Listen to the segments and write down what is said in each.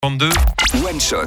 32. One Shot.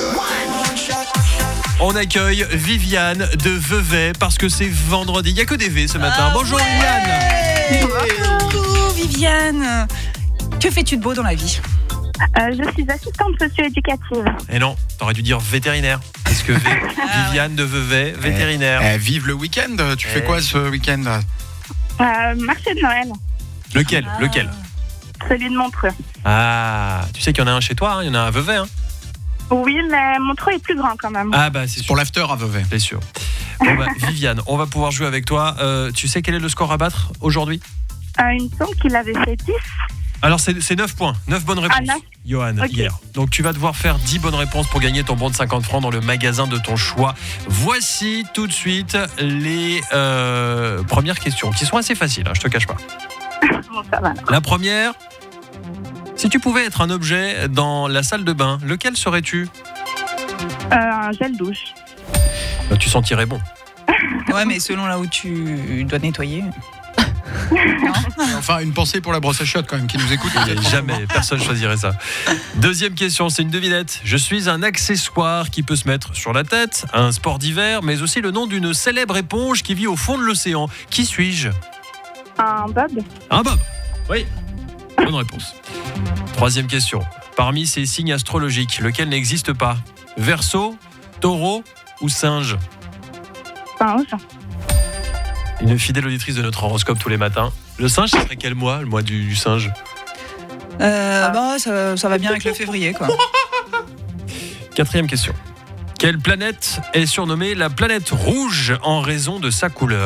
On accueille Viviane de Vevey parce que c'est vendredi. Il n'y a que des V ce matin. Bonjour Viviane. Bonjour Viviane. Que fais-tu de beau dans la vie ? Je suis assistante socio-éducative. Et non, t'aurais dû dire vétérinaire. Parce que Viviane de Vevey, vétérinaire. Vive le week-end. Tu fais quoi ce week-end ? Marché de Noël, Lequel celui de Montreux. Ah, tu sais qu'il y en a un chez toi, il y en a un à Vevey. Oui, mais Montreux est plus grand quand même. Ah bah c'est sûr. Pour l'after à Vevey. C'est sûr. Bon bah, Viviane, on va pouvoir jouer avec toi. Tu sais quel est le score à battre aujourd'hui ? Il me semble qu'il avait fait 10. Alors c'est 9 points, 9 bonnes réponses, 9. Johan, Ok. hier. Donc tu vas devoir faire 10 bonnes réponses pour gagner ton bon de 50 francs dans le magasin de ton choix. Voici tout de suite les premières questions, qui sont assez faciles, je te cache pas. Bon, ça va. La première, si tu pouvais être un objet dans la salle de bain, lequel serais-tu ? Un gel douche. Tu sentirais bon. Ouais, mais selon là où tu dois nettoyer. Enfin, une pensée pour la brosse à chiottes quand même qui nous écoute. Jamais, personne choisirait ça. Deuxième question, c'est une devinette. Je suis un accessoire qui peut se mettre sur la tête, un sport d'hiver, mais aussi le nom d'une célèbre éponge qui vit au fond de l'océan. Qui suis-je ? Un bob. Un bob. Oui. Bonne réponse. Troisième question. Parmi ces signes astrologiques, lequel n'existe pas ? Verseau, taureau ou singe ? Singe. Une fidèle auditrice de notre horoscope tous les matins. Le singe, ce serait quel mois, le mois du singe ? Bah, ça va bien avec le février, quoi. Quatrième question. Quelle planète est surnommée la planète rouge en raison de sa couleur ?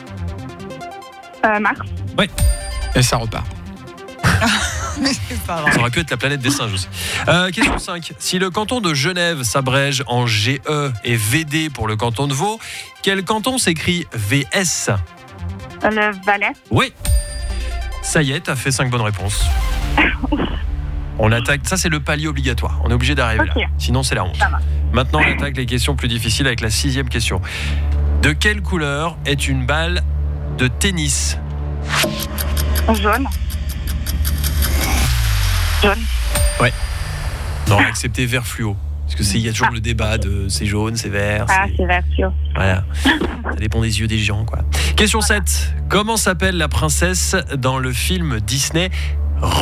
Mars. Et ça repart. Mais c'est pas grave. Ça aurait pu être la planète des singes aussi. Question 5. Si le canton de Genève s'abrège en GE et VD pour le canton de Vaud, quel canton s'écrit VS ? Le Valais. Oui. Ça y est, t'as fait 5 bonnes réponses. On attaque, ça c'est le palier obligatoire. On est obligé d'arriver Ok. là. Sinon c'est la honte. Ça va. Maintenant on attaque les questions plus difficiles avec la 6e question. De quelle couleur est une balle de tennis ? Jaune. Jaune. Non, acceptez vert fluo. Parce que il y a toujours le débat de c'est jaune, c'est vert. C'est vert fluo. Voilà. Ça dépend des yeux des gens, quoi. Question 7. Comment s'appelle la princesse dans le film Disney Rebelle ?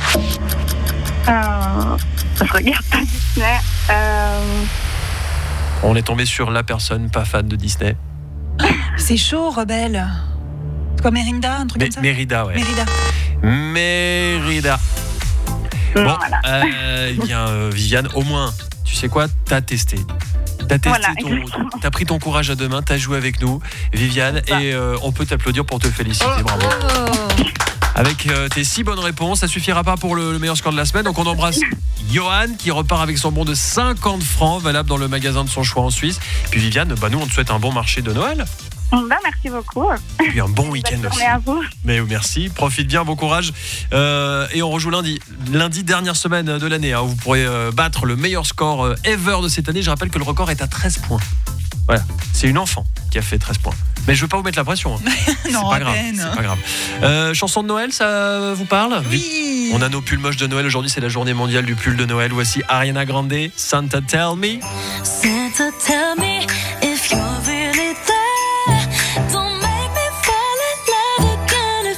Je regarde pas Disney. On est tombé sur la personne pas fan de Disney. C'est chaud, rebelle. C'est quoi, Mérida, un truc comme ça ? Mérida, ouais. Mérida. Mérida. Bon, Voilà. eh bien, Viviane, au moins, tu sais quoi ? T'as testé. T'as testé Voilà, ton, t'as pris ton courage à deux mains, t'as joué avec nous, Viviane, Ça. et on peut t'applaudir pour te féliciter. Bravo. Avec tes 6 bonnes réponses, ça suffira pas pour le meilleur score de la semaine. Donc on embrasse Johan qui repart avec son bon de 50 francs valable dans le magasin de son choix en Suisse. Puis Viviane, nous on te souhaite un bon marché de Noël. Merci beaucoup. Et puis un bon week-end Bonne aussi. journée à vous. Mais merci, profite bien, bon courage. Et on rejoue lundi. Lundi, dernière semaine de l'année. Vous pourrez battre le meilleur score ever de cette année. Je rappelle que le record est à 13 points. Voilà, c'est une enfant qui a fait 13 points. Mais je veux pas vous mettre la pression. C'est Non, pas à grave. peine. C'est pas grave. Chanson de Noël, ça vous parle ? Oui. On a nos pulls moches de Noël. Aujourd'hui, c'est la journée mondiale du pull de Noël. Voici Ariana Grande, Santa Tell Me. Santa, tell me